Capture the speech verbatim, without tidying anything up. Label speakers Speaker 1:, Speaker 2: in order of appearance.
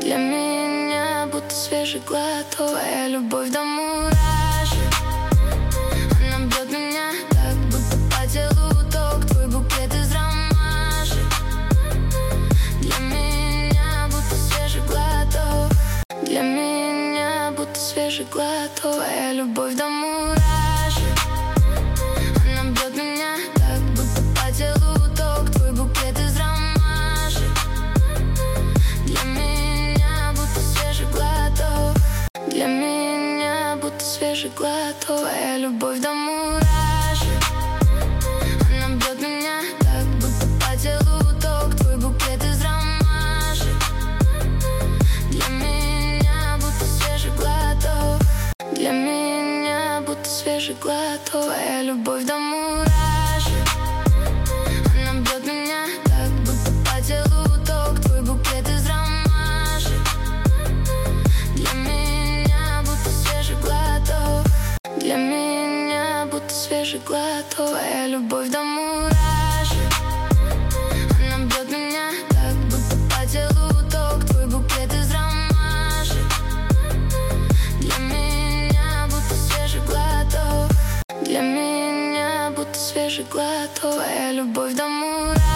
Speaker 1: Для меня будто свежий глоток. Твоя любовь до мурашек, она бьет меня так, будто по телу ток. Твой букет из ромашек, для меня будто свежий глоток. Для меня будто свежий глоток. Твоя любовь до мурашек, она бьет меня так, будто по телу ток. Твой букет из ромашек, для меня будто свежий глоток. Для меня будто свежий глоток. Твоя любовь до мурашек, она бьет меня так, будто по телу ток. Твой букет из ромашек, для меня будто свежий глоток. Для меня будто свежий глоток. Твоя любовь до мурашек, она бьет меня так, будто по телу ток. Твой букет из ромашек, для меня будто свежий глоток. Для меня будто свежий глоток. Твоя любовь до мурашек, она бьет меня так, будто по телу ток. Твой букет из ромашек, для меня будто свежий глоток. Для меня будто свежий глоток. Твоя любовь до мурашек.